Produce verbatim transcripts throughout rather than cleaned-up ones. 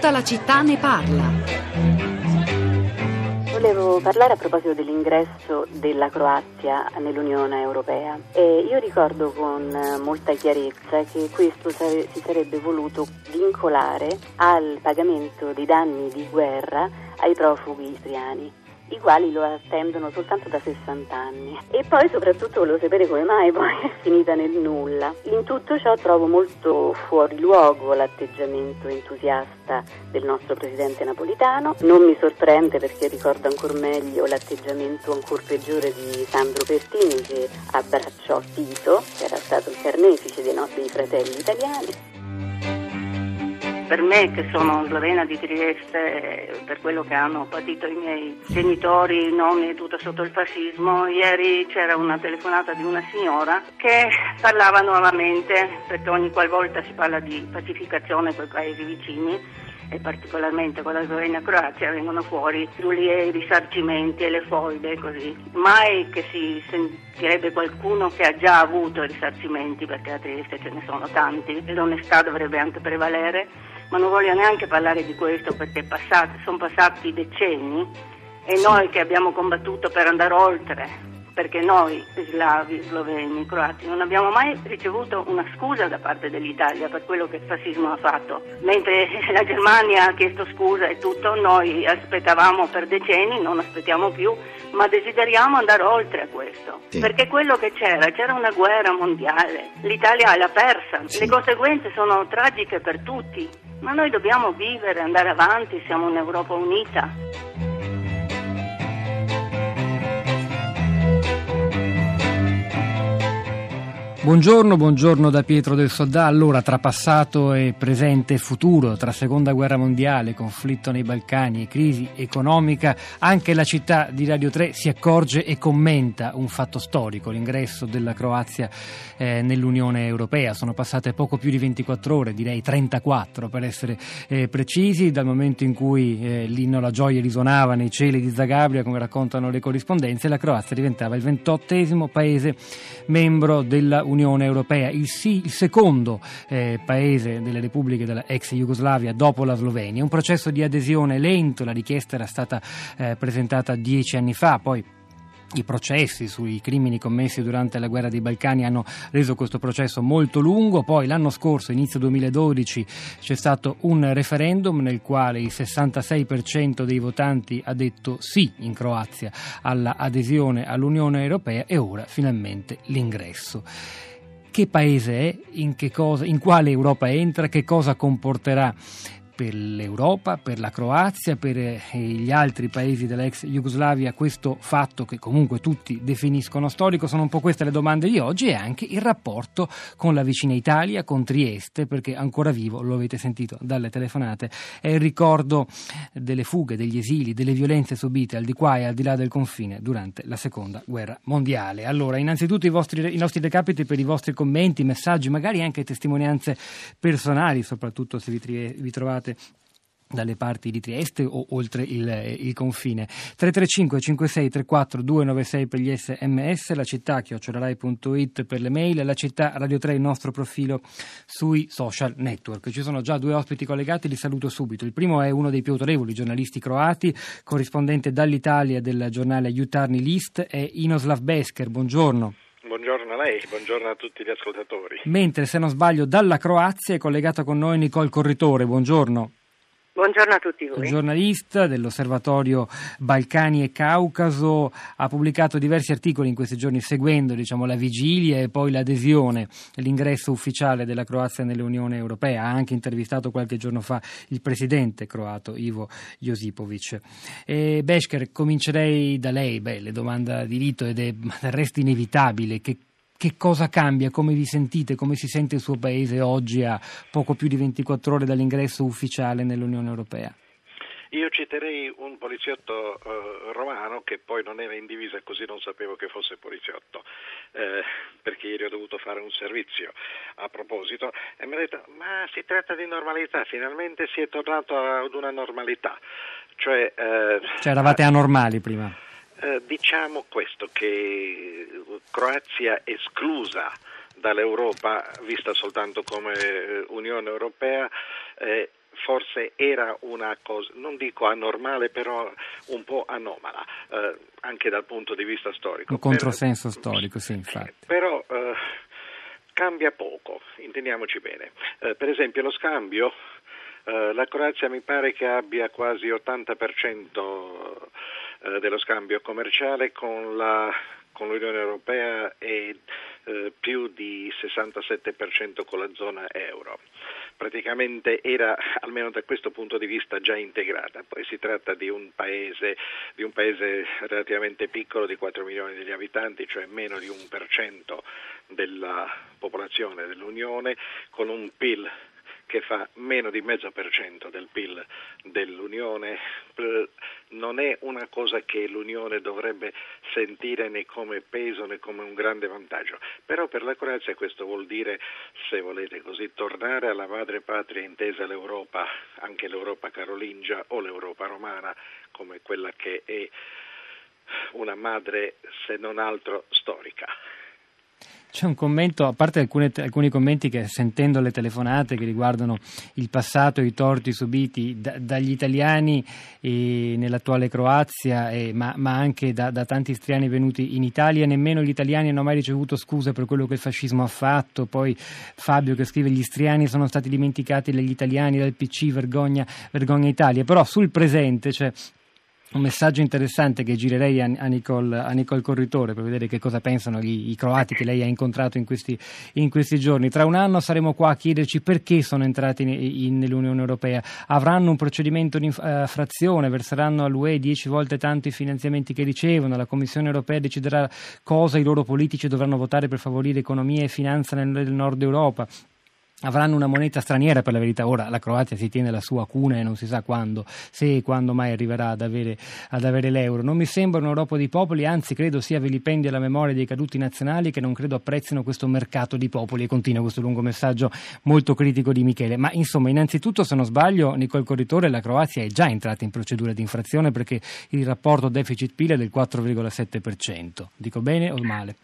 Tutta la città ne parla. Volevo parlare a proposito dell'ingresso della Croazia nell'Unione Europea. E io ricordo con molta chiarezza che questo sare- si sarebbe voluto vincolare al pagamento dei danni di guerra ai profughi siriani, i quali lo attendono soltanto da sessanta anni. E poi soprattutto volevo sapere come mai poi è finita nel nulla. In tutto ciò trovo molto fuori luogo l'atteggiamento entusiasta del nostro presidente Napolitano. Non mi sorprende, perché ricordo ancora meglio l'atteggiamento ancora peggiore di Sandro Pertini, che abbracciò Tito, che era stato il carnefice dei nostri fratelli italiani. Per me, che sono slovena di Trieste, per quello che hanno patito i miei genitori, nonni e tutto sotto il fascismo, ieri c'era una telefonata di una signora che parlava nuovamente, perché ogni qualvolta si parla di pacificazione con i paesi vicini, e particolarmente con la Slovenia e Croazia, vengono fuori i risarcimenti e le foibe, così. Mai che si sentirebbe qualcuno che ha già avuto risarcimenti, perché a Trieste ce ne sono tanti e l'onestà dovrebbe anche prevalere. Ma non voglio neanche parlare di questo, perché passati, sono passati decenni e noi che abbiamo combattuto per andare oltre, perché noi slavi, sloveni, croati non abbiamo mai ricevuto una scusa da parte dell'Italia per quello che il fascismo ha fatto, mentre la Germania ha chiesto scusa e tutto, noi aspettavamo per decenni, non aspettiamo più, ma desideriamo andare oltre a questo, sì. Perché quello che c'era, c'era una guerra mondiale, l'Italia l'ha persa, sì. Le conseguenze sono tragiche per tutti. Ma noi dobbiamo vivere, andare avanti, siamo un'Europa unita. Buongiorno, buongiorno da Pietro del Soldà. Allora, tra passato e presente e futuro, tra seconda guerra mondiale, conflitto nei Balcani e crisi economica, anche la città di Radio tre si accorge e commenta un fatto storico, l'ingresso della Croazia eh, nell'Unione Europea. Sono passate poco più di ventiquattro ore, direi trentaquattro per essere eh, precisi, dal momento in cui eh, l'inno alla gioia risuonava nei cieli di Zagabria, come raccontano le corrispondenze, la Croazia diventava il ventottesimo paese membro della Unione Europea, il, sì, il secondo eh, paese delle repubbliche della ex Jugoslavia dopo la Slovenia. Un processo di adesione lento, la richiesta era stata eh, presentata dieci anni fa, poi i processi sui crimini commessi durante la guerra dei Balcani hanno reso questo processo molto lungo. Poi l'anno scorso, inizio duemiladodici, c'è stato un referendum nel quale il sessantasei per cento dei votanti ha detto sì in Croazia alla adesione all'Unione Europea, e ora finalmente l'ingresso. Che paese è? In che cosa, in quale Europa entra? Che cosa comporterà per l'Europa, per la Croazia, per gli altri paesi dell'ex Jugoslavia questo fatto che comunque tutti definiscono storico? Sono un po' queste le domande di oggi, e anche il rapporto con la vicina Italia, con Trieste, perché ancora vivo, lo avete sentito dalle telefonate, è il ricordo delle fughe, degli esili, delle violenze subite al di qua e al di là del confine durante la seconda guerra mondiale. Allora, innanzitutto i, vostri, i nostri recapiti per i vostri commenti, messaggi, magari anche testimonianze personali, soprattutto se vi, tri- vi trovate dalle parti di Trieste o oltre il, il confine. Tre tre cinque cinque sei tre quattro due nove sei per gli sms, la città chiocciola rai punto it per le mail, la città Radio tre il nostro profilo sui social network. Ci sono già due ospiti collegati, li saluto subito. Il primo è uno dei più autorevoli giornalisti croati, corrispondente dall'Italia del giornale Jutarnji list, è Inoslav Besker. Buongiorno. Buongiorno a lei, buongiorno a tutti gli ascoltatori. Mentre, se non sbaglio, dalla Croazia è collegato con noi Nicole Corritore. Buongiorno. Buongiorno a tutti voi. Giornalista dell'Osservatorio Balcani e Caucaso, ha pubblicato diversi articoli in questi giorni seguendo, diciamo, la vigilia e poi l'adesione, l'ingresso ufficiale della Croazia nell'Unione Europea. Ha anche intervistato qualche giorno fa il presidente croato Ivo Josipovic. E Besker, comincerei da lei. Beh, le domanda di rito, ed è del resto inevitabile. Che Che cosa cambia? Come vi sentite? Come si sente il suo paese oggi a poco più di ventiquattro ore dall'ingresso ufficiale nell'Unione Europea? Io citerei un poliziotto eh, romano che poi non era in divisa e così non sapevo che fosse poliziotto, eh, perché ieri ho dovuto fare un servizio a proposito, e mi ha detto: ma si tratta di normalità, finalmente si è tornato ad una normalità. Cioè, eh, cioè eravate anormali prima? Eh, diciamo questo, che Croazia esclusa dall'Europa, vista soltanto come Unione Europea, eh, forse era una cosa, non dico anormale, però un po' anomala, eh, anche dal punto di vista storico. Un controsenso per, storico, sì, infatti. Però eh, cambia poco, intendiamoci bene. Eh, per esempio lo scambio, eh, la Croazia mi pare che abbia quasi ottanta per cento eh, dello scambio commerciale con la con l'Unione Europea e eh, più di sessantasette per cento con la zona euro. Praticamente era, almeno da questo punto di vista, già integrata. Poi si tratta di un paese, di un paese relativamente piccolo, di quattro milioni di abitanti, cioè meno di un per cento della popolazione dell'Unione, con un P I L che fa meno di mezzo per cento del P I L dell'Unione. Non è una cosa che l'Unione dovrebbe sentire né come peso né come un grande vantaggio, però per la Croazia questo vuol dire, se volete così, tornare alla madre patria intesa l'Europa, anche l'Europa carolingia o l'Europa romana, come quella che è una madre se non altro storica. C'è un commento, a parte alcune, alcuni commenti che, sentendo le telefonate che riguardano il passato e i torti subiti da, dagli italiani eh, nell'attuale Croazia, eh, ma, ma anche da, da tanti istriani venuti in Italia, nemmeno gli italiani hanno mai ricevuto scuse per quello che il fascismo ha fatto. Poi Fabio che scrive: gli istriani sono stati dimenticati dagli italiani, dal P C, vergogna, vergogna Italia. Però sul presente c'è un messaggio interessante che girerei a, a, Nicole, a Nicole Corritore per vedere che cosa pensano gli, i croati che lei ha incontrato in questi, in questi giorni. Tra un anno saremo qua a chiederci perché sono entrati in, in, nell'Unione Europea. Avranno un procedimento di infrazione, verseranno all'U E dieci volte tanto i finanziamenti che ricevono, la Commissione Europea deciderà cosa i loro politici dovranno votare per favorire economia e finanza nel, nel nord Europa. Avranno una moneta straniera, per la verità. Ora la Croazia si tiene la sua cuna e non si sa quando, se e quando mai arriverà ad avere, ad avere l'euro. Non mi sembra un'Europa di popoli, anzi credo sia vilipendio alla memoria dei caduti nazionali che non credo apprezzino questo mercato di popoli. E continua questo lungo messaggio molto critico di Michele. Ma insomma, innanzitutto, se non sbaglio, Nicole Corritore, la Croazia è già entrata in procedura di infrazione perché il rapporto deficit-P I L è del quattro virgola sette per cento. Dico bene o male?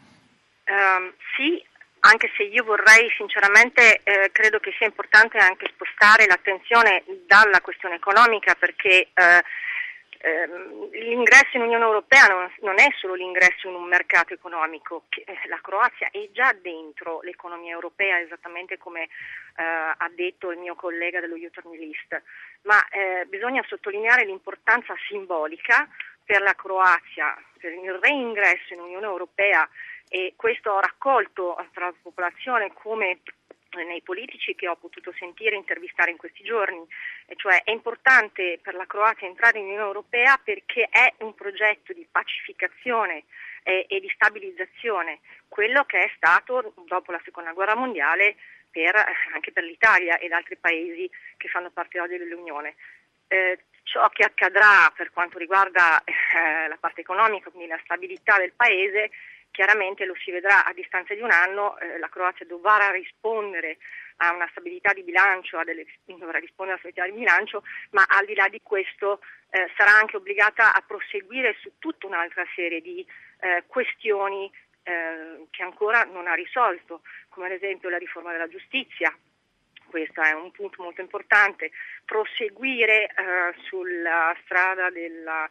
Um, sì. Anche se io vorrei sinceramente, eh, credo che sia importante anche spostare l'attenzione dalla questione economica, perché eh, eh, l'ingresso in Unione Europea non, non è solo l'ingresso in un mercato economico, che, eh, la Croazia è già dentro l'economia europea, esattamente come eh, ha detto il mio collega dello Youth on the List, ma eh, bisogna sottolineare l'importanza simbolica per la Croazia, per il reingresso in Unione Europea. E questo ho raccolto tra la popolazione come nei politici che ho potuto sentire intervistare in questi giorni, e cioè è importante per la Croazia entrare in Unione Europea perché è un progetto di pacificazione e, e di stabilizzazione, quello che è stato dopo la Seconda Guerra Mondiale per, anche per l'Italia ed altri paesi che fanno parte oggi dell'Unione. Eh, ciò che accadrà per quanto riguarda eh, la parte economica, quindi la stabilità del paese, chiaramente lo si vedrà a distanza di un anno. Eh, la Croazia dovrà rispondere a una stabilità di bilancio, a delle, dovrà rispondere a una stabilità di bilancio, ma al di là di questo eh, sarà anche obbligata a proseguire su tutta un'altra serie di eh, questioni eh, che ancora non ha risolto, come ad esempio la riforma della giustizia. Questo è un punto molto importante, proseguire eh, sulla strada della,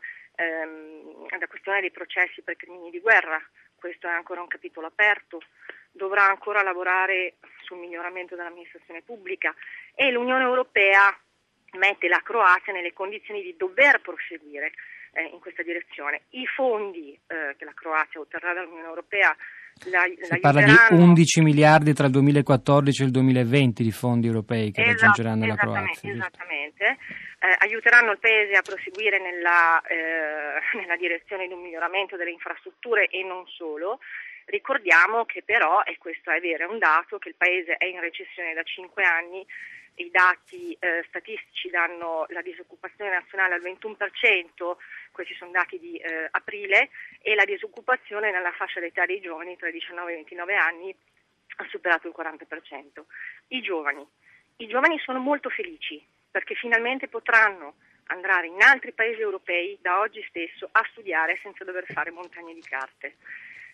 ehm, della questione dei processi per crimini di guerra. Questo è ancora un capitolo aperto, dovrà ancora lavorare sul miglioramento dell'amministrazione pubblica e l'Unione Europea mette la Croazia nelle condizioni di dover proseguire eh, in questa direzione. I fondi eh, che la Croazia otterrà dall'Unione Europea la, si parla di undici miliardi tra il duemilaquattordici e il duemilaventi di fondi europei che esatto, raggiungeranno la Croazia. Esattamente, eh, aiuteranno il Paese a proseguire nella, eh, nella direzione di un miglioramento delle infrastrutture e non solo. Ricordiamo che però, e questo è vero, è un dato, che il Paese è in recessione da cinque anni. I dati eh, statistici danno la disoccupazione nazionale al ventuno per cento, questi sono dati di eh, aprile, e la disoccupazione nella fascia d'età dei giovani tra i diciannove e i ventinove anni ha superato il quaranta per cento. I giovani. I giovani sono molto felici perché finalmente potranno andare in altri paesi europei da oggi stesso a studiare senza dover fare montagne di carte.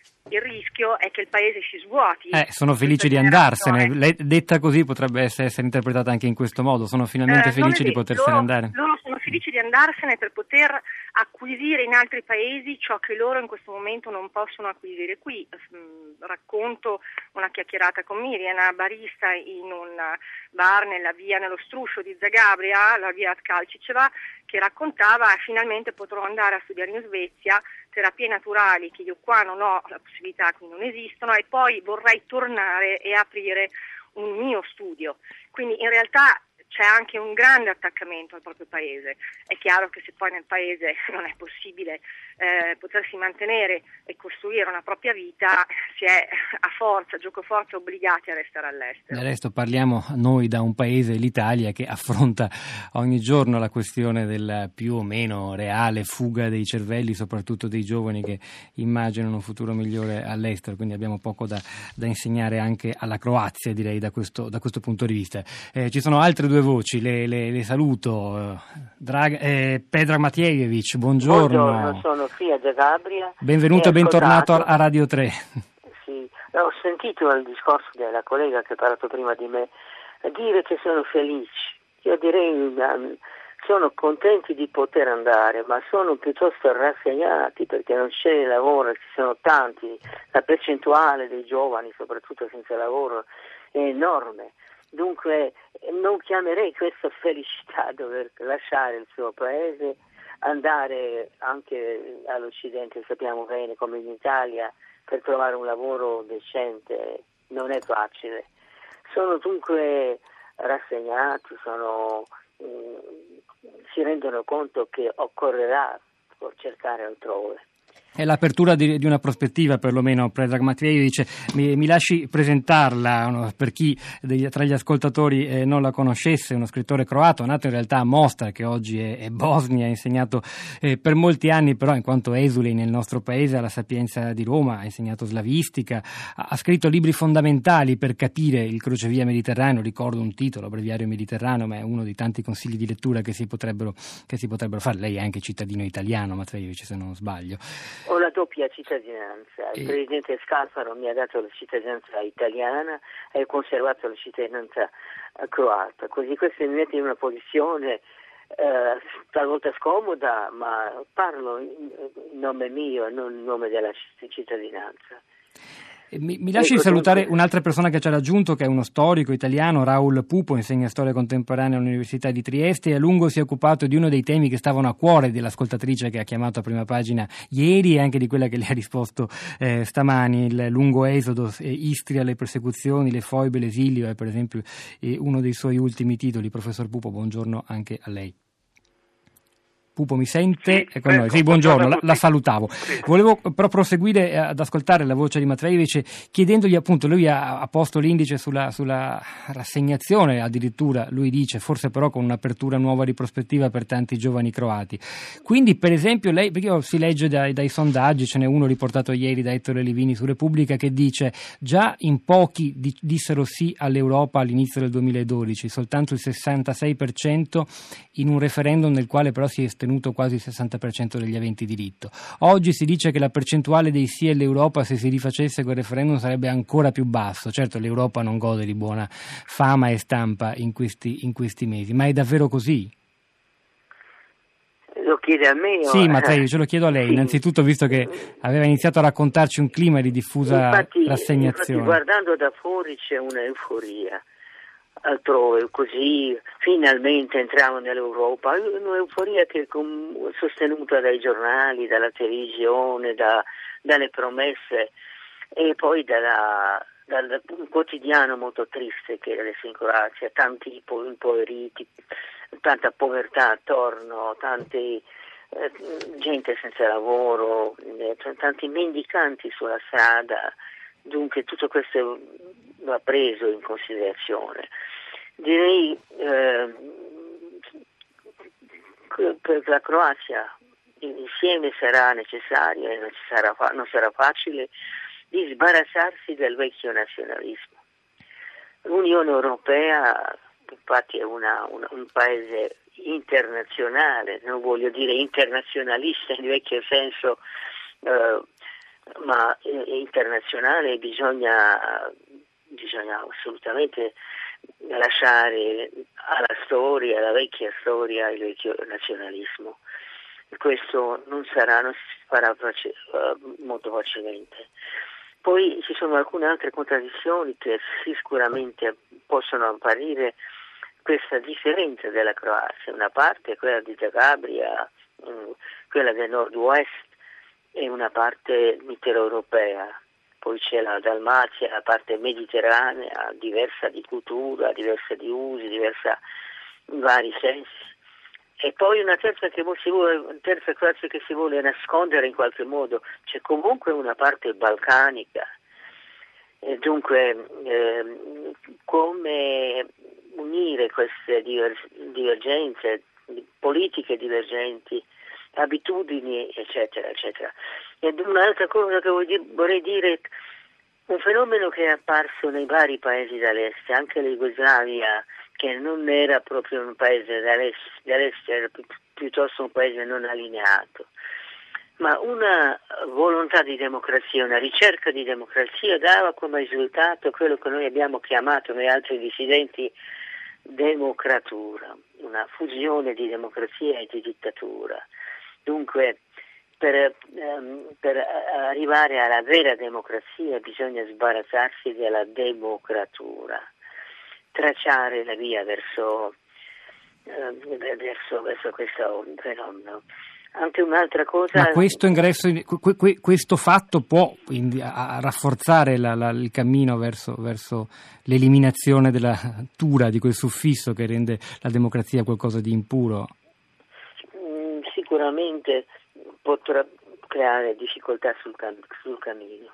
il rischio è che il paese si svuoti. Eh, sono felici di andarsene. Lei, detta così potrebbe essere, essere interpretata anche in questo modo. Sono finalmente eh, felici di potersene loro, andare. Loro sono felici di andarsene per poter acquisire in altri paesi ciò che loro in questo momento non possono acquisire qui. Racconto una chiacchierata con Miriam, barista in un bar nella via, nello struscio di Zagabria, la via Tkalčiceva, che raccontava: finalmente potrò andare a studiare in Svezia terapie naturali che io qua non ho la possibilità, qui non esistono, e poi vorrei tornare e aprire un mio studio. Quindi in realtà c'è anche un grande attaccamento al proprio paese. È chiaro che se poi nel paese non è possibile eh, potersi mantenere e costruire una propria vita, si è a forza, gioco forza, obbligati a restare all'estero. Del resto parliamo noi da un paese, l'Italia, che affronta ogni giorno la questione della più o meno reale fuga dei cervelli, soprattutto dei giovani che immaginano un futuro migliore all'estero, quindi abbiamo poco da, da insegnare anche alla Croazia, direi, da questo, da questo punto di vista. Eh, ci sono altre due voci, le, le, le saluto. Drag, eh, Predrag Matvejević, buongiorno. Buongiorno, sono qui a Zagabria. Benvenuto e bentornato a Radio tre. Sì, ho sentito il discorso della collega che ha parlato prima di me dire che sono felici. Io direi sono contenti di poter andare, ma sono piuttosto rassegnati perché non c'è lavoro, ci sono tanti, la percentuale dei giovani soprattutto senza lavoro è enorme. Dunque non chiamerei questa felicità dover lasciare il suo paese, andare anche all'Occidente, sappiamo bene come in Italia, per trovare un lavoro decente non è facile. Sono dunque rassegnati, sono, mh, si rendono conto che occorrerà cercare altrove. È l'apertura di, di una prospettiva, perlomeno, Predrag Matvejević. Mi, mi lasci presentarla per chi degli, tra gli ascoltatori eh, non la conoscesse. Uno scrittore croato, nato in realtà a Mostar, che oggi è, è Bosnia, ha insegnato eh, per molti anni, però in quanto esule nel nostro paese alla Sapienza di Roma, ha insegnato slavistica, ha, ha scritto libri fondamentali per capire il crocevia mediterraneo. Ricordo un titolo, Breviario Mediterraneo, ma è uno dei tanti consigli di lettura che si potrebbero, che si potrebbero fare. Lei è anche cittadino italiano, Matvejević, se non sbaglio. Ho la doppia cittadinanza, il e... presidente Scalfaro mi ha dato la cittadinanza italiana e ho conservato la cittadinanza croata, così questo mi mette in una posizione eh, talvolta scomoda, ma parlo in nome mio e non in nome della cittadinanza. Mi, mi lasci salutare un'altra persona che ci ha raggiunto, che è uno storico italiano, Raul Pupo, insegna storia contemporanea all'Università di Trieste e a lungo si è occupato di uno dei temi che stavano a cuore dell'ascoltatrice che ha chiamato a prima pagina ieri e anche di quella che le ha risposto eh, stamani, il lungo esodo, eh, Istria, le persecuzioni, le foibe, l'esilio è per esempio eh, uno dei suoi ultimi titoli. Professor Pupo, buongiorno anche a lei. Pupo mi sente? Sì, è con noi. Sì, buongiorno, la, la salutavo. Sì. Volevo però proseguire ad ascoltare la voce di Matvejević chiedendogli, appunto, lui ha, ha posto l'indice sulla, sulla rassegnazione, addirittura lui dice, forse però con un'apertura nuova di prospettiva per tanti giovani croati. Quindi per esempio lei, perché si legge dai, dai sondaggi, ce n'è uno riportato ieri da Ettore Livini su Repubblica che dice già in pochi di, dissero sì all'Europa all'inizio del duemiladodici, soltanto il sessantasei per cento in un referendum nel quale però si è tenuto quasi il sessanta per cento degli aventi diritto. Oggi si dice che la percentuale dei sì all'Europa, se si rifacesse quel referendum, sarebbe ancora più basso. Certo, l'Europa non gode di buona fama e stampa in questi, in questi mesi, ma è davvero così? Lo chiede a me? Sì, Matvejević, ce lo chiedo a lei. Sì. Innanzitutto, visto che aveva iniziato a raccontarci un clima di diffusa infatti, rassegnazione. Infatti, guardando da fuori c'è un'euforia. Altrove, così finalmente entriamo nell'Europa, un'euforia che è sostenuta dai giornali, dalla televisione, da, dalle promesse e poi dalla, dal quotidiano molto triste che è adesso in Croazia, tanti impoveriti, tanta povertà attorno, tanti eh, gente senza lavoro, eh, tanti mendicanti sulla strada. Dunque tutto questo va preso in considerazione. Direi eh, che per la Croazia insieme sarà necessario e non sarà, non sarà facile di sbarazzarsi del vecchio nazionalismo. L'Unione Europea infatti è una, una, un paese internazionale, non voglio dire internazionalista in vecchio senso eh, ma eh, internazionale bisogna, bisogna assolutamente lasciare alla storia, alla vecchia storia, il vecchio nazionalismo. Questo non sarà, non si farà face, uh, molto facilmente. Poi ci sono alcune altre contraddizioni che sicuramente possono apparire questa differenza della Croazia. Una parte è quella di Zagabria, mh, quella del nord-west, e una parte mitteleuropea. Poi c'è la Dalmazia, la parte mediterranea, diversa di cultura, diversa di usi, diversa in vari sensi. E poi una terza, che si vuole, una terza Croazia che si vuole nascondere in qualche modo. C'è comunque una parte balcanica. E dunque, eh, come unire queste diver- divergenze, politiche divergenti, abitudini, eccetera, eccetera. Ed un'altra cosa che vorrei dire, un fenomeno che è apparso nei vari paesi dall'est, anche la Jugoslavia, che non era proprio un paese dall'est, dall'est era pi- piuttosto un paese non allineato, ma una volontà di democrazia, una ricerca di democrazia dava come risultato quello che noi abbiamo chiamato, noi altri dissidenti, democratura, una fusione di democrazia e di dittatura. Dunque, per, um, per arrivare alla vera democrazia bisogna sbarazzarsi della democratura, tracciare la via verso, uh, verso, verso questo fenomeno. Anche un'altra cosa. Ma questo ingresso, questo fatto può quindi a, a rafforzare la, la, il cammino verso, verso l'eliminazione della tura, di quel suffisso che rende la democrazia qualcosa di impuro? Sicuramente potrà creare difficoltà sul, cam- sul cammino.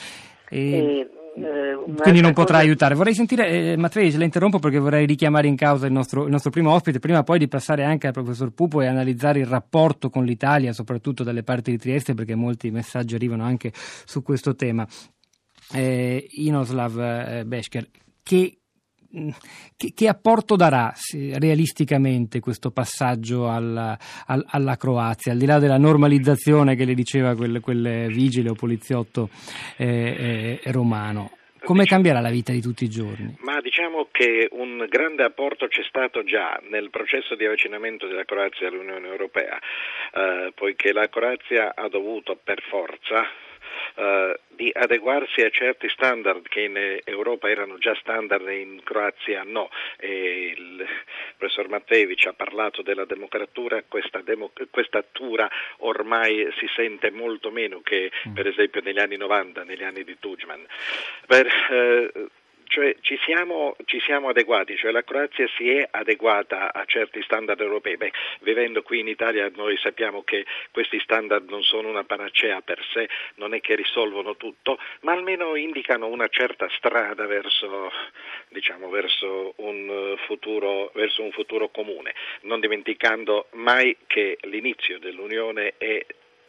E, e, eh, quindi non potrà cosa... aiutare. Vorrei sentire, eh, Matveis, la interrompo perché vorrei richiamare in causa il nostro, il nostro primo ospite, prima poi di passare anche al professor Pupo e analizzare il rapporto con l'Italia, soprattutto dalle parti di Trieste, perché molti messaggi arrivano anche su questo tema. Eh, Inoslav eh, Bešker, che Che, che apporto darà realisticamente questo passaggio alla, alla, alla Croazia, al di là della normalizzazione che le diceva quel, quel vigile o poliziotto eh, eh, romano? Come cambierà la vita di tutti i giorni? Ma diciamo che un grande apporto c'è stato già nel processo di avvicinamento della Croazia all'Unione Europea, eh, poiché la Croazia ha dovuto per forza Uh, di adeguarsi a certi standard che in Europa erano già standard e in Croazia no. E il professor Matvejević ha parlato della democratura, questa, demo, questa tura ormai si sente molto meno che per esempio negli anni novanta, negli anni di Tudjman. Per, uh, Cioè ci siamo, ci siamo adeguati, cioè la Croazia si è adeguata a certi standard europei. Beh, vivendo qui in Italia noi sappiamo che questi standard non sono una panacea per sé, non è che risolvono tutto, ma almeno indicano una certa strada verso, diciamo, verso un futuro, verso un futuro comune, non dimenticando mai che l'inizio dell'Unione è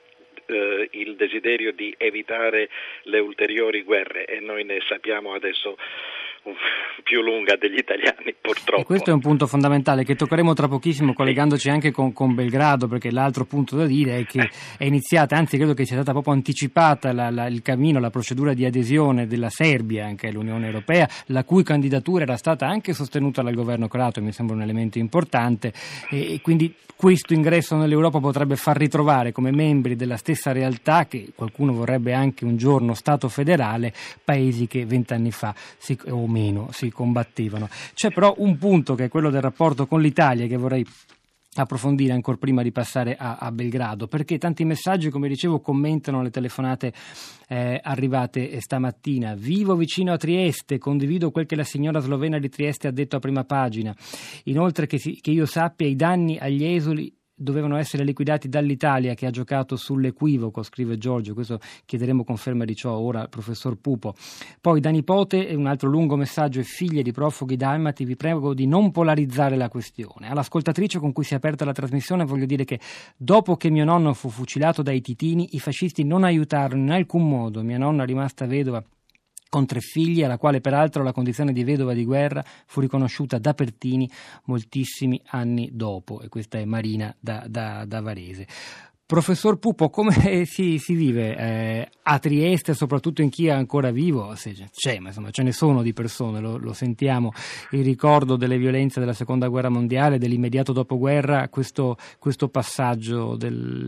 Uh, il desiderio di evitare le ulteriori guerre, e noi ne sappiamo adesso uh, più lunga degli italiani, purtroppo. E questo è un punto fondamentale che toccheremo tra pochissimo, collegandoci anche con, con Belgrado, perché l'altro punto da dire è che è iniziata, anzi credo che sia stata proprio anticipata la, la, il cammino, la procedura di adesione della Serbia anche all'Unione Europea, la cui candidatura era stata anche sostenuta dal governo croato, e mi sembra un elemento importante, e, e quindi questo ingresso nell'Europa potrebbe far ritrovare come membri della stessa realtà, che qualcuno vorrebbe anche un giorno Stato federale, paesi che vent'anni fa si, o meno si combattevano. C'è però un punto che è quello del rapporto con l'Italia che vorrei approfondire ancora prima di passare a, a Belgrado, perché tanti messaggi, come dicevo, commentano le telefonate eh, arrivate stamattina. Vivo vicino a Trieste, condivido quel che la signora slovena di Trieste ha detto a prima pagina. Inoltre, che, si, che io sappia, i danni agli esuli dovevano essere liquidati dall'Italia, che ha giocato sull'equivoco, scrive Giorgio. Questo chiederemo conferma di ciò ora al professor Pupo. Poi da nipote, un altro lungo messaggio, e figlie di profughi dalmati, vi prego di non polarizzare la questione. All'ascoltatrice con cui si è aperta la trasmissione voglio dire che dopo che mio nonno fu fucilato dai titini, i fascisti non aiutarono in alcun modo mia nonna, rimasta vedova con tre figli, alla quale peraltro la condizione di vedova di guerra fu riconosciuta da Pertini moltissimi anni dopo, e questa è Marina da, da, da Varese. Professor Pupo, come si, si vive eh, a Trieste, soprattutto in chi è ancora vivo? Se c'è, ma insomma ce ne sono di persone, lo, lo sentiamo, il ricordo delle violenze della Seconda Guerra Mondiale, dell'immediato dopoguerra, questo, questo passaggio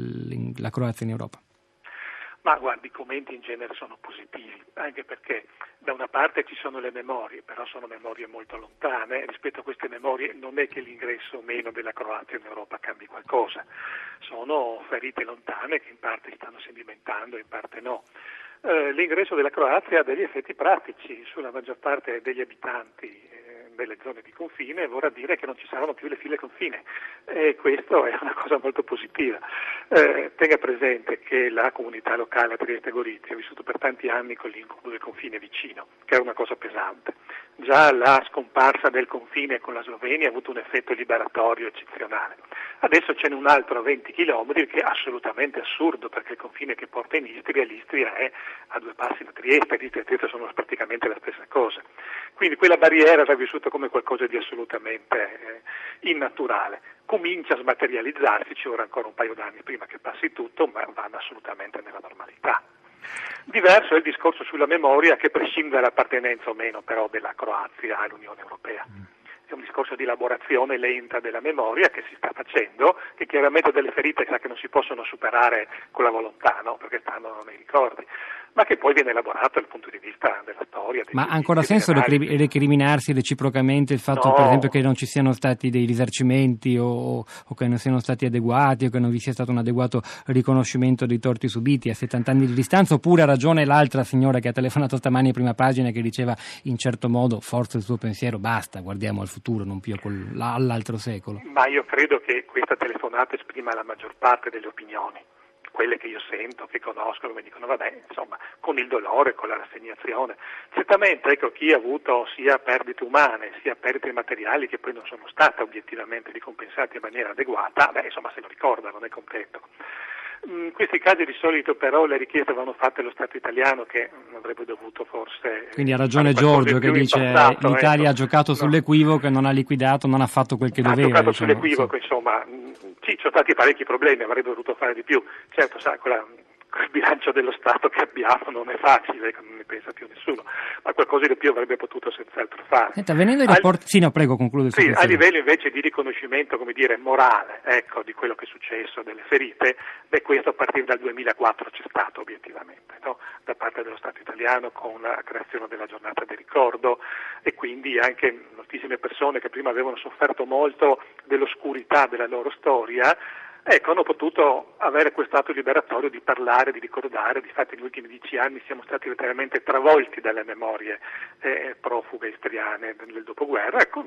della Croazia in Europa. Ma guardi, i commenti in genere sono positivi, anche perché da una parte ci sono le memorie, però sono memorie molto lontane, rispetto a queste memorie non è che l'ingresso o meno della Croazia in Europa cambi qualcosa, sono ferite lontane che in parte stanno sedimentando, in parte no. Eh, l'ingresso della Croazia ha degli effetti pratici sulla maggior parte degli abitanti eh, delle zone di confine, vorrà dire che non ci saranno più le file confine e questo è una cosa molto positiva. Eh, tenga presente che la comunità locale a Trieste Gorizia ha vissuto per tanti anni con l'incubo del confine vicino, che era una cosa pesante. Già la scomparsa del confine con la Slovenia ha avuto un effetto liberatorio eccezionale. Adesso ce n'è un altro a venti chilometri che è assolutamente assurdo, perché il confine che porta in Istria, l'Istria è a due passi da Trieste, Istria e Trieste sono praticamente la stessa cosa. Quindi quella barriera va vissuta come qualcosa di assolutamente eh, innaturale. Comincia a smaterializzarsi, ci vorrà ancora un paio d'anni prima che passi tutto, ma vanno assolutamente nella normalità. Diverso è il discorso sulla memoria, che prescinde dall'appartenenza o meno però della Croazia all'Unione Europea. È un discorso di elaborazione lenta della memoria che si sta facendo, che chiaramente delle ferite sa che non si possono superare con la volontà, no? Perché stanno nei ricordi, ma che poi viene elaborato dal punto di vista della storia. Ma ha ancora senso recriminarsi reciprocamente il fatto, no. per esempio, che non ci siano stati dei risarcimenti o, o che non siano stati adeguati o che non vi sia stato un adeguato riconoscimento dei torti subiti a settanta anni di distanza? Oppure ha ragione l'altra signora che ha telefonato stamani in prima pagina, che diceva in certo modo, forse il suo pensiero, basta, guardiamo al futuro, non più all'altro secolo? Ma io credo che questa telefonata esprima la maggior parte delle opinioni, quelle che io sento, che conosco, che mi dicono vabbè, insomma, con il dolore, con la rassegnazione. Certamente, ecco, chi ha avuto sia perdite umane, sia perdite materiali che poi non sono state obiettivamente ricompensate in maniera adeguata, beh, insomma, se lo ricorda, non è contento. In questi casi di solito però le richieste vanno fatte allo Stato italiano, che avrebbe dovuto forse... Quindi ha ragione Giorgio che dice passato, l'Italia ecco. ha giocato no. sull'equivoco, non ha liquidato, non ha fatto quel che ha doveva. Ha giocato diciamo, sull'equivoco, sì. insomma, sì, ci sono stati parecchi problemi, avrebbe dovuto fare di più. Certo, sa, quella... il bilancio dello Stato che abbiamo non è facile, non ne pensa più nessuno, ma qualcosa di più avrebbe potuto senz'altro fare. Senta, venendo ai rapporti... Al... Sì, no, prego, concludo. Sì, a livello invece di riconoscimento, come dire, morale, ecco, di quello che è successo, delle ferite, beh, questo a partire dal duemilaquattro c'è stato obiettivamente, no? Da parte dello Stato italiano, con la creazione della giornata del ricordo, e quindi anche moltissime persone che prima avevano sofferto molto dell'oscurità della loro storia, ecco, hanno potuto avere questo atto liberatorio di parlare, di ricordare. Difatti negli ultimi dieci anni siamo stati letteralmente travolti dalle memorie eh, profughe istriane del dopoguerra, ecco,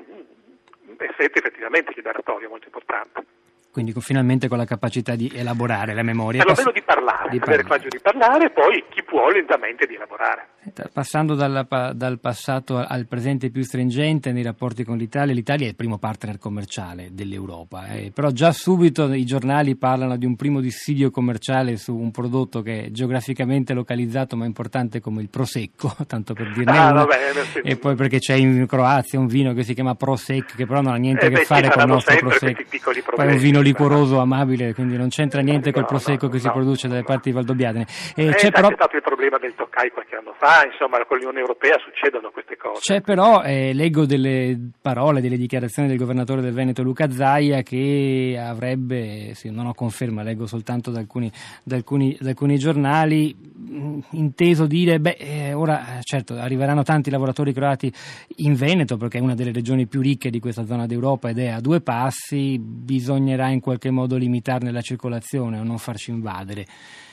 un effetto effettivamente liberatorio molto importante. Quindi finalmente con la capacità di elaborare la memoria. Almeno di parlare, di avere il coraggio di parlare, e poi chi può lentamente di elaborare. Passando dalla, dal passato al presente più stringente nei rapporti con l'Italia, l'Italia è il primo partner commerciale dell'Europa, eh, però già subito i giornali parlano di un primo dissidio commerciale su un prodotto che è geograficamente localizzato ma importante come il Prosecco, tanto per dirne ah, una, vabbè, sì. E poi perché c'è in Croazia un vino che si chiama Prosek, che però non ha niente eh, a che beh, fare con il nostro Prosecco, poi è un vino liquoroso amabile, quindi non c'entra niente col Prosecco no, che si no, produce dalle no. parti di Valdobbiadene. E eh, c'è però... è stato il problema del Toccai qualche anno fa, insomma con l'Unione Europea succedono queste cose. C'è però, eh, leggo delle parole, delle dichiarazioni del governatore del Veneto Luca Zaia, che avrebbe, sì, non ho conferma, leggo soltanto da alcuni, da alcuni, da alcuni giornali, mh, inteso dire, beh, eh, ora certo arriveranno tanti lavoratori croati in Veneto, perché è una delle regioni più ricche di questa zona d'Europa ed è a due passi, bisognerà in qualche modo limitarne la circolazione o non farci invadere.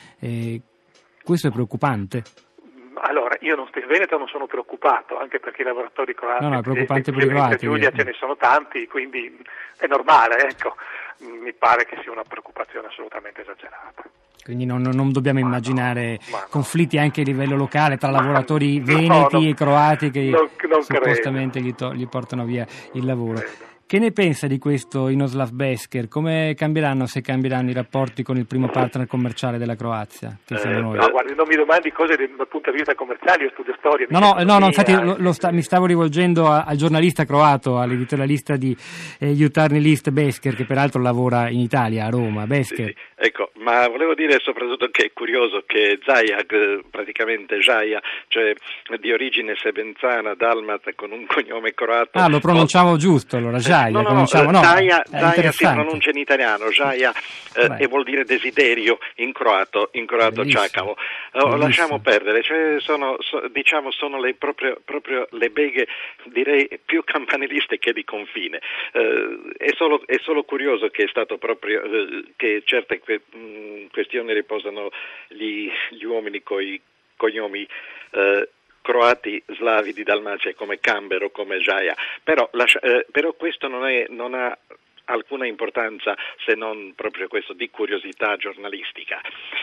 Eh, questo è preoccupante? Allora, io non sto in Veneto, non sono preoccupato, anche perché i lavoratori croati, no, no, è preoccupante per i croati, croati, Giulia, ce ne sono tanti, quindi è normale, ecco, mi pare che sia una preoccupazione assolutamente esagerata. Quindi non, non dobbiamo ma immaginare no, conflitti no. anche a livello locale tra lavoratori no, veneti no, e croati che non, non suppostamente gli, to- gli portano via il lavoro. Credo. Che ne pensa di questo Inoslav Besker? Come cambieranno, se cambieranno i rapporti con il primo partner commerciale della Croazia, che siamo eh, noi? No, guardi, non mi domandi cose dal punto di vista commerciale, io studio storia. No, no, no, no, infatti lo, lo sta, mi stavo rivolgendo a, al giornalista croato, all'editorialista di eh, Jutarnji list Besker, che peraltro lavora in Italia, a Roma. Besker. Sì, sì. Ecco, ma volevo dire soprattutto che è curioso che Zajac, praticamente Jaja, cioè di origine sebenzana, dalmata, con un cognome croato. Ah, lo pronunciavo giusto allora, Jaja, no, no, pronunciavo, no, Zaja, Zaja si pronuncia in italiano, Jaja, eh, e vuol dire desiderio in croato, in croato ciacavo. Oh, lasciamo perdere, cioè sono, so, diciamo, sono le proprio, proprio le beghe, direi, più campaniliste che di confine. Eh, è, solo, è solo curioso che è stato proprio, eh, che certe que, mh, questioni riposano gli, gli uomini coi cognomi eh, croati, slavi di Dalmacia come Cambero, come Jaja, però, lascia, eh, però questo non, è, non ha alcuna importanza se non proprio questo di curiosità giornalistica.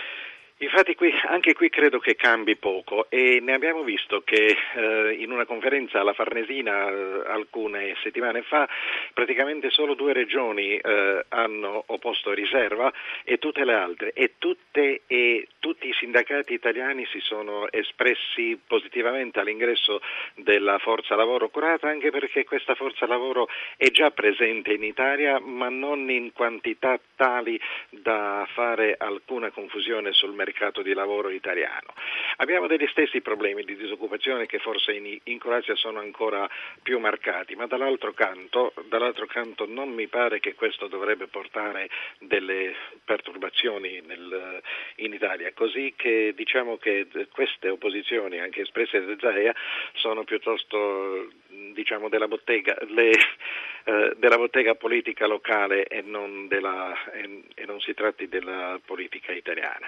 Infatti qui, anche qui credo che cambi poco e ne abbiamo visto che eh, in una conferenza alla Farnesina eh, alcune settimane fa praticamente solo due regioni eh, hanno opposto riserva e tutte le altre e, tutte, e tutti i sindacati italiani si sono espressi positivamente all'ingresso della forza lavoro croata, anche perché questa forza lavoro è già presente in Italia ma non in quantità tali da fare alcuna confusione sul mercato mercato di lavoro italiano. Abbiamo degli stessi problemi di disoccupazione che forse in, in Croazia sono ancora più marcati, ma dall'altro canto, dall'altro canto non mi pare che questo dovrebbe portare delle perturbazioni nel, in Italia, così che diciamo che queste opposizioni, anche espresse da Zaia, sono piuttosto diciamo della bottega, le, eh, della bottega politica locale e non, della, e, e non si tratti della politica italiana.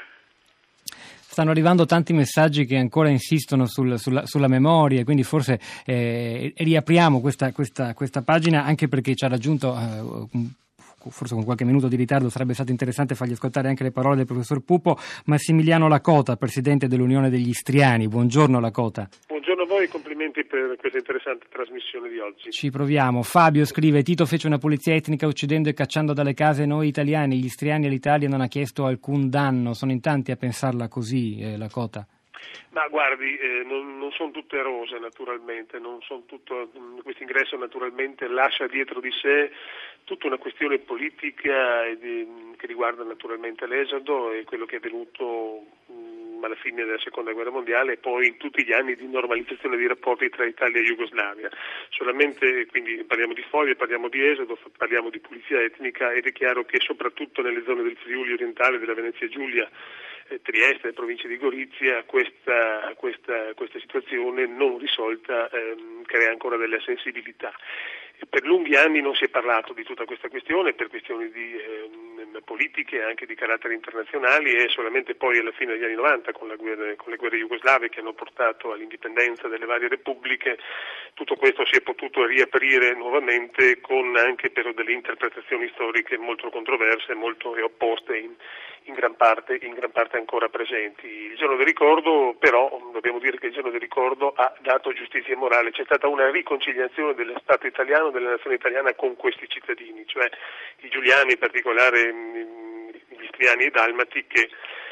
Stanno arrivando tanti messaggi che ancora insistono sul, sulla, sulla memoria, quindi forse eh, riapriamo questa, questa, questa pagina, anche perché ci ha raggiunto eh, forse con qualche minuto di ritardo sarebbe stato interessante fargli ascoltare anche le parole del professor Pupo. Massimiliano Lacota, presidente dell'Unione degli Istriani. Buongiorno Lacota. Buongiorno a voi e complimenti per questa interessante trasmissione di oggi. Ci proviamo. Fabio scrive: Tito fece una pulizia etnica uccidendo e cacciando dalle case noi italiani, gli istriani all'Italia non ha chiesto alcun danno. Sono in tanti a pensarla così, eh, Lacota. Ma guardi, eh, non, non sono tutte rose naturalmente, non sono tutto, questo ingresso naturalmente lascia dietro di sé tutta una questione politica e di, che riguarda naturalmente l'esodo e quello che è avvenuto mh, alla fine della seconda guerra mondiale e poi in tutti gli anni di normalizzazione dei rapporti tra Italia e Jugoslavia. Solamente, quindi parliamo di foglie, parliamo di esodo, parliamo di pulizia etnica ed è chiaro che soprattutto nelle zone del Friuli orientale, della Venezia Giulia, Trieste, provincia di Gorizia, questa, questa, questa situazione non risolta ehm, crea ancora delle sensibilità. Per lunghi anni non si è parlato di tutta questa questione per questioni di ehm, politiche anche di carattere internazionali e solamente poi alla fine degli anni novanta con, la guerra, con le guerre jugoslave che hanno portato all'indipendenza delle varie repubbliche tutto questo si è potuto riaprire nuovamente con anche però delle interpretazioni storiche molto controverse, molto opposte in, in gran parte, in gran parte ancora presenti. Il giorno del ricordo però dobbiamo dire che il giorno del ricordo ha dato giustizia morale, c'è stata una riconciliazione dello Stato italiano, della nazione italiana con questi cittadini, cioè i giuliani in particolare gli istriani e i dalmati che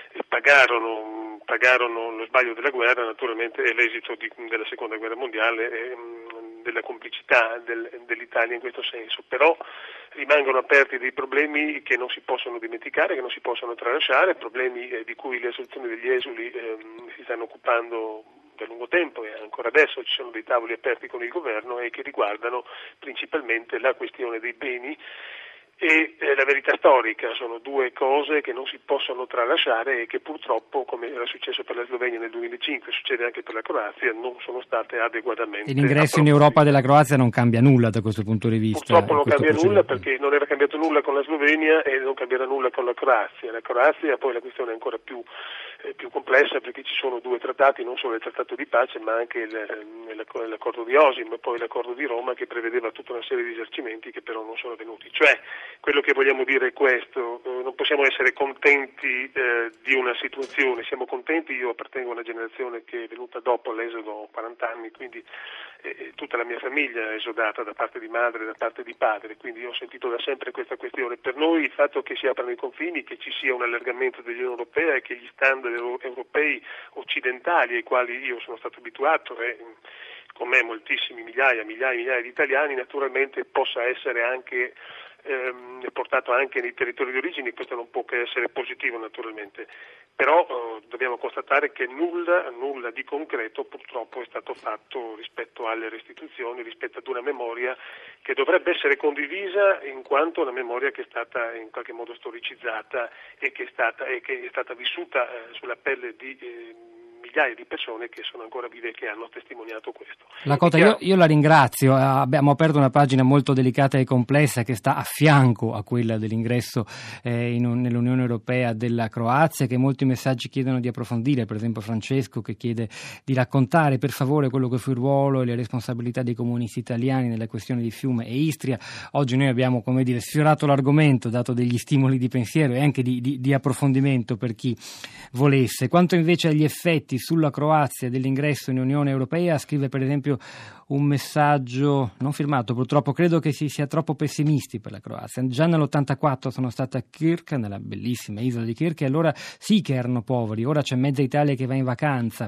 pagarono, pagarono lo sbaglio della guerra naturalmente e l'esito di, della seconda guerra mondiale e della complicità del, dell'Italia in questo senso, però rimangono aperti dei problemi che non si possono dimenticare, che non si possono tralasciare, problemi eh, di cui le associazioni degli esuli eh, si stanno occupando da lungo tempo e ancora adesso ci sono dei tavoli aperti con il governo e che riguardano principalmente la questione dei beni e eh, la verità storica. Sono due cose che non si possono tralasciare e che purtroppo, come era successo per la Slovenia nel duemilacinque, succede anche per la Croazia, non sono state adeguatamente. E l'ingresso in Europa della Croazia non cambia nulla da questo punto di vista. Purtroppo non cambia nulla perché non era cambiato nulla con la Slovenia e non cambierà nulla con la Croazia. La Croazia poi la questione è ancora più è più complessa perché ci sono due trattati, non solo il trattato di pace ma anche il, l'accordo di Osim e poi l'accordo di Roma, che prevedeva tutta una serie di risarcimenti che però non sono avvenuti. Cioè, quello che vogliamo dire è questo: eh, non possiamo essere contenti eh, di una situazione, siamo contenti, io appartengo a una generazione che è venuta dopo l'esodo, quaranta anni, quindi eh, tutta la mia famiglia è esodata da parte di madre e da parte di padre, quindi io ho sentito da sempre questa questione. Per noi il fatto che si aprano i confini, che ci sia un allargamento dell'Unione Europea e che gli standard europei occidentali ai quali io sono stato abituato e con me moltissimi migliaia, migliaia, migliaia di italiani, naturalmente possa essere anche ehm, portato anche nei territori di origine, questo non può che essere positivo naturalmente, però eh, dobbiamo constatare che nulla, nulla di concreto purtroppo è stato fatto rispetto alle restituzioni, rispetto ad una memoria che dovrebbe essere condivisa in quanto una memoria che è stata in qualche modo storicizzata e che è stata, e che è stata vissuta eh, sulla pelle di eh, migliaia di persone che sono ancora vive e che hanno testimoniato questo. Lakota, io, io la ringrazio, abbiamo aperto una pagina molto delicata e complessa che sta a fianco a quella dell'ingresso eh, in, nell'Unione Europea della Croazia, che molti messaggi chiedono di approfondire, per esempio Francesco che chiede di raccontare per favore quello che fu il ruolo e le responsabilità dei comunisti italiani nella questione di Fiume e Istria. Oggi noi abbiamo, come dire, sfiorato l'argomento, dato degli stimoli di pensiero e anche di, di, di approfondimento per chi volesse. Quanto invece agli effetti sulla Croazia dell'ingresso in Unione Europea, scrive per esempio un messaggio non firmato, purtroppo credo che si sia troppo pessimisti per la Croazia. Già nell'ottantaquattro sono stata a Kirk, nella bellissima isola di Kirk, e allora sì che erano poveri, ora c'è mezza Italia che va in vacanza.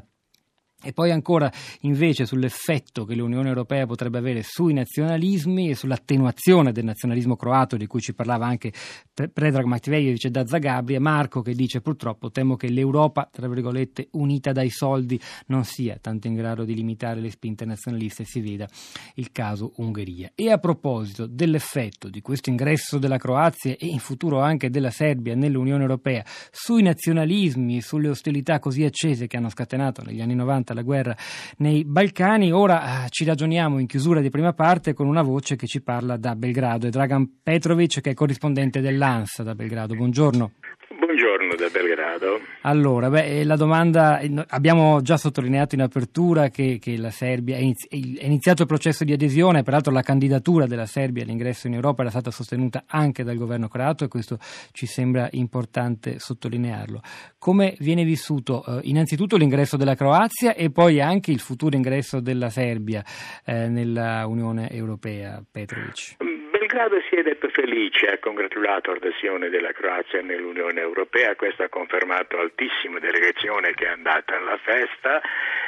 E poi ancora invece sull'effetto che l'Unione Europea potrebbe avere sui nazionalismi e sull'attenuazione del nazionalismo croato, di cui ci parlava anche Predrag Matvejevic da Zagabria, Marco che dice: purtroppo temo che l'Europa, tra virgolette, unita dai soldi, non sia tanto in grado di limitare le spinte nazionaliste, si veda il caso Ungheria. E a proposito dell'effetto di questo ingresso della Croazia e in futuro anche della Serbia nell'Unione Europea sui nazionalismi e sulle ostilità così accese che hanno scatenato negli anni novanta la guerra nei Balcani, ora eh, ci ragioniamo in chiusura di prima parte con una voce che ci parla da Belgrado, è Dragan Petrovic, che è corrispondente dell'ANSA da Belgrado. Buongiorno. Buongiorno da Belgrado. Allora, beh, la domanda, abbiamo già sottolineato in apertura che, che la Serbia è iniziato il processo di adesione, peraltro la candidatura della Serbia all'ingresso in Europa era stata sostenuta anche dal governo croato e questo ci sembra importante sottolinearlo. Come viene vissuto eh, innanzitutto l'ingresso della Croazia e poi anche il futuro ingresso della Serbia eh, nella Unione Europea, Petrovic? Belgrado si è detto felice, ha congratulato l'adesione della Croazia nell'Unione Europea, questo ha confermato altissima delegazione che è andata alla festa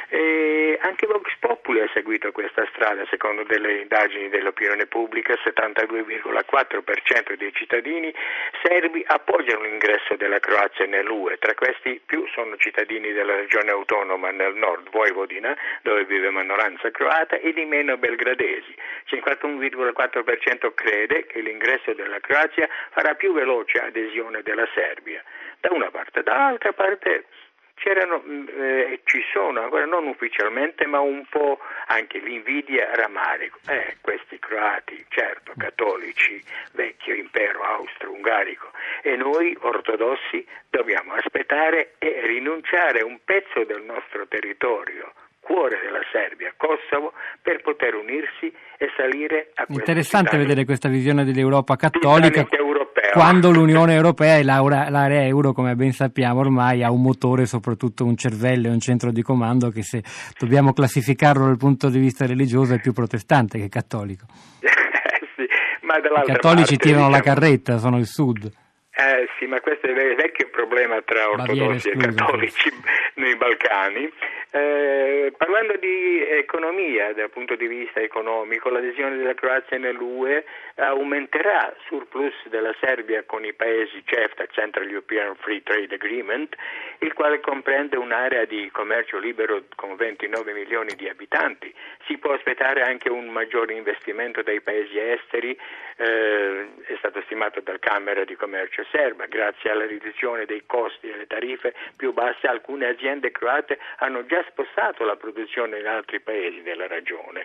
e anche Vox Populi ha seguito questa strada. Secondo delle indagini dell'opinione pubblica, il settantadue virgola quattro per cento dei cittadini serbi appoggiano l'ingresso della Croazia nell'U E, tra questi più sono cittadini della regione autonoma nel nord, Vojvodina, dove vive minoranza croata, e di meno belgradesi. cinquantuno virgola quattro per cento crede che l'ingresso della Croazia farà più veloce adesione della Serbia. Da una parte, dall'altra parte c'erano eh, ci sono ancora non ufficialmente ma un po' anche l'invidia, rammarico. Eh, questi croati, certo, cattolici, vecchio impero austro-ungarico, e noi ortodossi dobbiamo aspettare e rinunciare a un pezzo del nostro territorio, cuore della Serbia, Kosovo, per poter unirsi e salire a questo. Interessante vedere questa visione dell'Europa cattolica europeo, quando l'Unione Europea e l'area euro, come ben sappiamo ormai, ha un motore, soprattutto un cervello e un centro di comando che, se dobbiamo classificarlo dal punto di vista religioso, è più protestante che cattolico. Sì, ma i cattolici parte, tirano diciamo, la carretta, sono il sud. Eh sì, ma questo è il vecchio problema tra ortodossi e cattolici nei Balcani. Eh, parlando di economia, dal punto di vista economico, l'adesione della Croazia nell'U E aumenterà surplus della Serbia con i paesi C E F T A, Central European Free Trade Agreement, il quale comprende un'area di commercio libero con ventinove milioni di abitanti. Si può aspettare anche un maggiore investimento dai paesi esteri, eh, è stato stimato dal Camera di Commercio serba. Grazie alla riduzione dei costi e delle tariffe più basse, alcune aziende croate hanno già spostato la produzione in altri paesi della regione.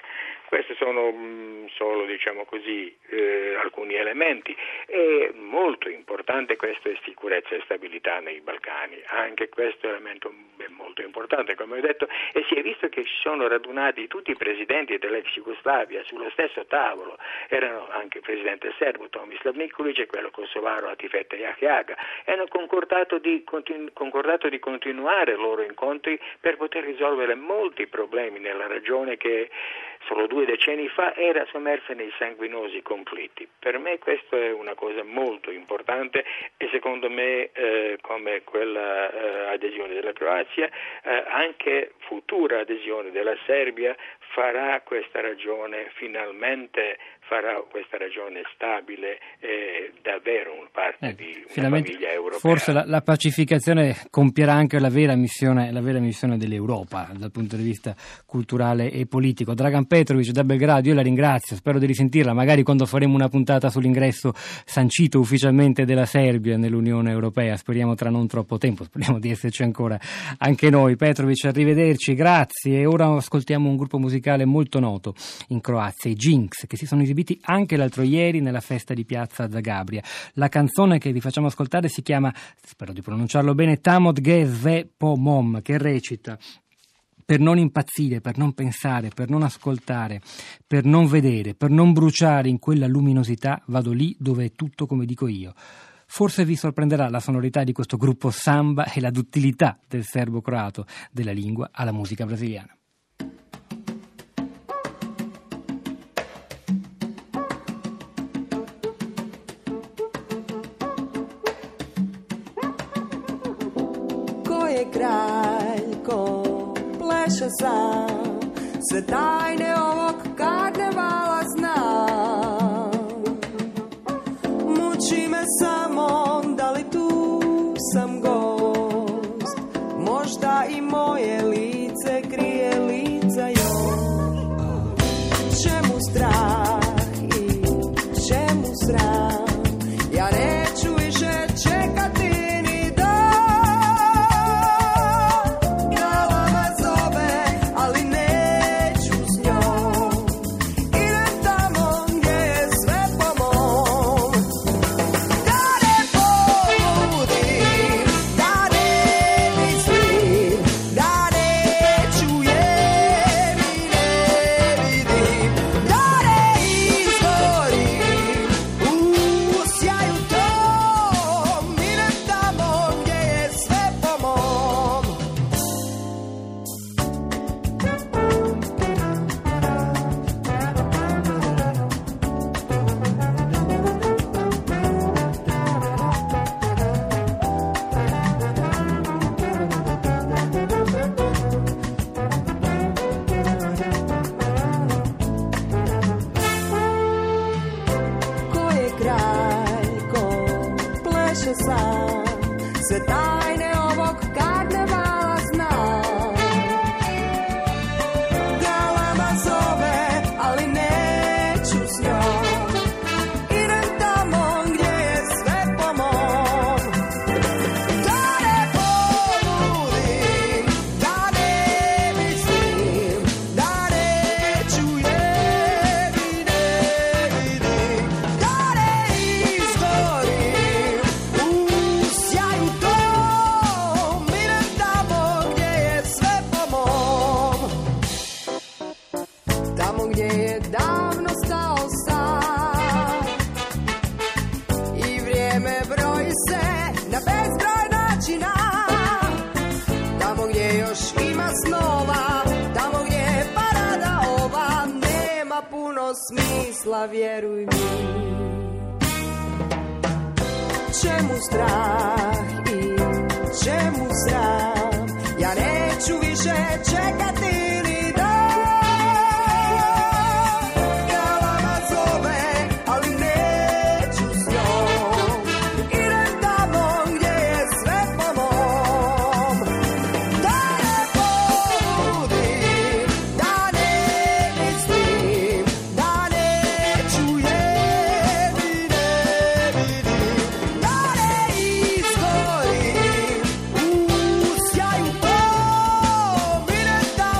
Questi sono mh, solo, diciamo così, eh, alcuni elementi. È molto importante questa è sicurezza e stabilità nei Balcani, anche questo elemento è molto importante, come ho detto, e si è visto che si sono radunati tutti i presidenti dell'ex Jugoslavia sullo stesso tavolo, erano anche il presidente serbo Tomislav Nikolić e quello kosovaro Atifet Jahjaga, e hanno concordato di, continu- concordato di continuare i loro incontri per poter risolvere molti problemi nella regione che solo due decenni fa era sommersa nei sanguinosi conflitti. Per me questa è una cosa molto importante e secondo me eh, come quella eh, adesione della Croazia, eh, anche futura adesione della Serbia farà questa regione finalmente farà questa regione stabile e davvero una parte eh, di una famiglia europea. Forse la, la pacificazione compierà anche la vera missione, la vera missione dell'Europa dal punto di vista culturale e politico. Dragan Petrović da Belgrado, io la ringrazio, spero di risentirla, magari quando faremo una puntata sull'ingresso sancito ufficialmente della Serbia nell'Unione Europea, speriamo tra non troppo tempo, speriamo di esserci ancora anche noi. Petrović, arrivederci, grazie. E ora ascoltiamo un gruppo musicale molto noto in Croazia, i Jinx, che si sono esibiti anche l'altro ieri nella festa di piazza Zagabria. La canzone che vi facciamo ascoltare si chiama, spero di pronunciarlo bene, Tamod Ge Sve Pomom, che recita: per non impazzire, per non pensare, per non ascoltare, per non vedere, per non bruciare in quella luminosità, vado lì dove è tutto come dico io. Forse vi sorprenderà la sonorità di questo gruppo samba e la duttilità del serbo-croato, della lingua alla musica brasiliana. Kralj ko pleše sam, sve tajne ovog karnevala zna. Muči me samo da li tu sam gost, možda i moje lice krije lica još. Čemu strah i čemu sram, ja neću više čekati. Sve tajne ovog karnevala zna. Galama zove, ali neću s njom. Idem tamo gdje je sve po mom. Da ne pobudim, da ne mislim, da neću je i ne vidim. Da ne izgorim u sjaju tom, idem tamo gdje je sve po mom. Tamo gdje je davno stao sat i vrijeme broji se na bezbroj načina. Tamo gdje još ima snova, tamo gdje je parada ova, nema puno smisla, vjeruj mi. Čemu strah i čemu sram, ja neću više čekati ni dan. Galama zove, ali neću s njom. Idem tamo gdje je sve po mom. Da ne pobudim, da ne mislim, da neću je i ne vidim. Da ne izgorim u sjaju tom, idem tamo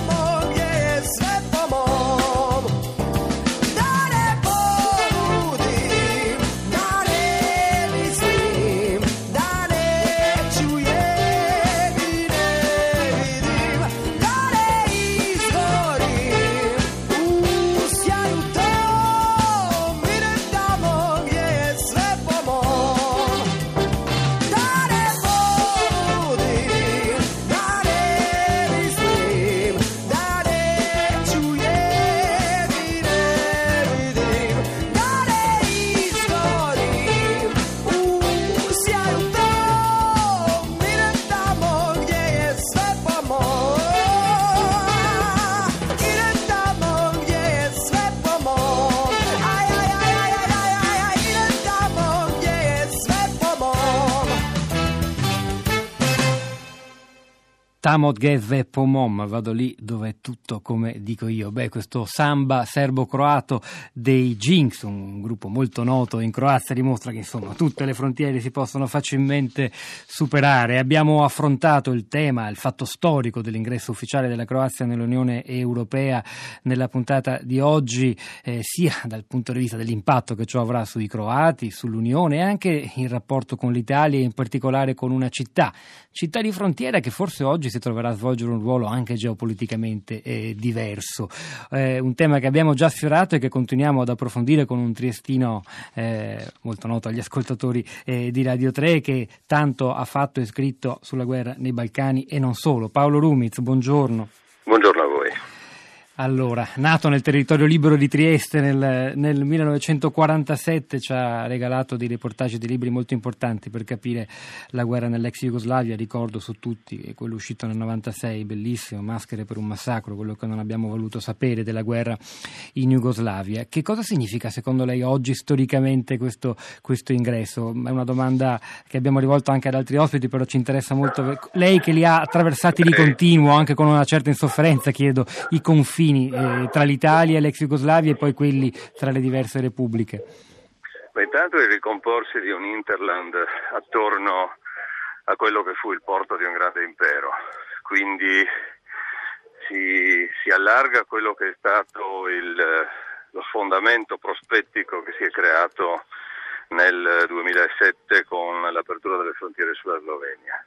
Tamo gdje pomom, vado lì dove è tutto come dico io. Beh, questo samba serbo-croato dei Jinx, un gruppo molto noto in Croazia, dimostra che insomma tutte le frontiere si possono facilmente superare. Abbiamo affrontato il tema, il fatto storico dell'ingresso ufficiale della Croazia nell'Unione Europea nella puntata di oggi, eh, sia dal punto di vista dell'impatto che ciò avrà sui croati, sull'Unione e anche in rapporto con l'Italia e in particolare con una città, città di frontiera che forse oggi si troverà a svolgere un ruolo anche geopoliticamente eh, diverso. Eh, un tema che abbiamo già sfiorato e che continuiamo ad approfondire con un triestino eh, molto noto agli ascoltatori eh, di Radio tre, che tanto ha fatto e scritto sulla guerra nei Balcani e non solo. Paolo Rumiz, buongiorno. Buongiorno a voi. Allora, nato nel territorio libero di Trieste nel, nel millenovecentoquarantasette, ci ha regalato dei reportage, dei libri molto importanti per capire la guerra nell'ex Jugoslavia. Ricordo su tutti quello uscito nel novantasei, bellissimo, Maschere per un massacro, quello che non abbiamo voluto sapere della guerra in Jugoslavia. Che cosa significa secondo lei oggi storicamente questo, questo ingresso? È una domanda che abbiamo rivolto anche ad altri ospiti, però ci interessa molto. Lei che li ha attraversati di continuo, anche con una certa insofferenza, chiedo, i confini Eh, tra l'Italia e l'ex Jugoslavia e poi quelli tra le diverse repubbliche? Beh, intanto il ricomporsi di un hinterland attorno a quello che fu il porto di un grande impero, quindi si, si allarga quello che è stato il, lo sfondamento prospettico che si è creato nel duemilasette con l'apertura delle frontiere sulla Slovenia.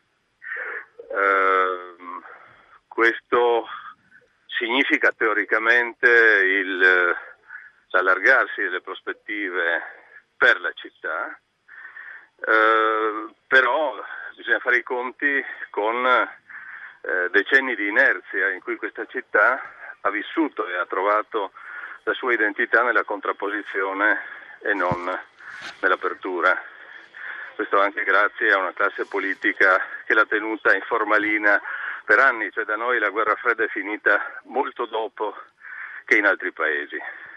Eh, questo significa teoricamente il, l'allargarsi delle prospettive per la città, eh, però bisogna fare i conti con eh, decenni di inerzia in cui questa città ha vissuto e ha trovato la sua identità nella contrapposizione e non nell'apertura. Questo anche grazie a una classe politica che l'ha tenuta in formalina per anni, cioè da noi la guerra fredda è finita molto dopo che in altri paesi.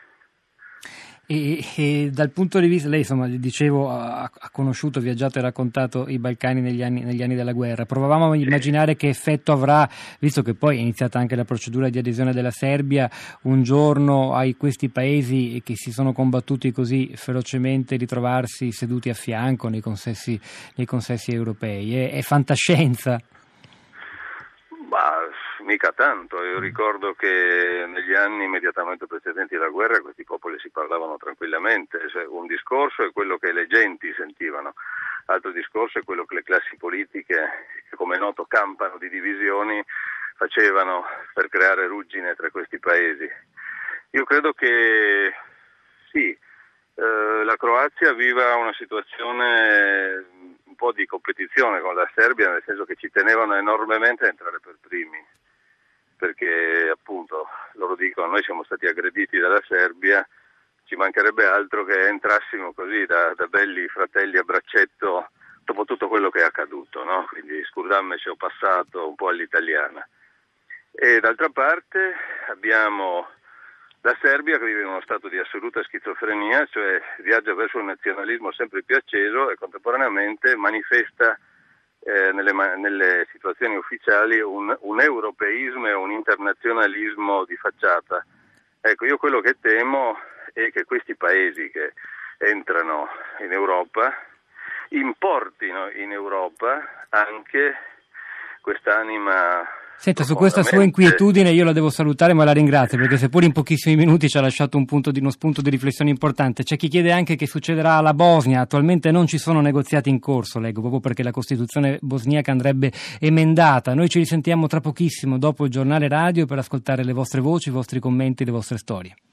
E, e dal punto di vista, lei insomma dicevo ha, ha conosciuto, viaggiato e raccontato i Balcani negli anni, negli anni della guerra. Provavamo a immaginare che effetto avrà, visto che poi è iniziata anche la procedura di adesione della Serbia, un giorno ai questi paesi che si sono combattuti così ferocemente ritrovarsi seduti a fianco nei consessi, nei consessi europei. È, è fantascienza? Ma mica tanto, io ricordo che negli anni immediatamente precedenti alla guerra questi popoli si parlavano tranquillamente, cioè, un discorso è quello che le genti sentivano, altro discorso è quello che le classi politiche, che come è noto campano di divisioni, facevano per creare ruggine tra questi paesi. Io credo che sì, eh, la Croazia viva una situazione un po' di competizione con la Serbia, nel senso che ci tenevano enormemente a entrare per primi, perché appunto loro dicono noi siamo stati aggrediti dalla Serbia, ci mancherebbe altro che entrassimo così da, da belli fratelli a braccetto dopo tutto quello che è accaduto, no? Quindi scusami se ho passato un po' all'italiana. E d'altra parte abbiamo la Serbia che vive in uno stato di assoluta schizofrenia, cioè viaggia verso un nazionalismo sempre più acceso e contemporaneamente manifesta eh, nelle, nelle situazioni ufficiali un, un europeismo e un internazionalismo di facciata. Ecco, io quello che temo è che questi paesi che entrano in Europa importino in Europa anche quest'anima. Senta, su questa sua inquietudine io la devo salutare, ma la ringrazio perché seppur in pochissimi minuti ci ha lasciato un punto di, uno spunto di riflessione importante. C'è chi chiede anche che succederà alla Bosnia. Attualmente non ci sono negoziati in corso, leggo, proprio perché la Costituzione bosniaca andrebbe emendata. Noi ci risentiamo tra pochissimo dopo il giornale radio per ascoltare le vostre voci, i vostri commenti, le vostre storie.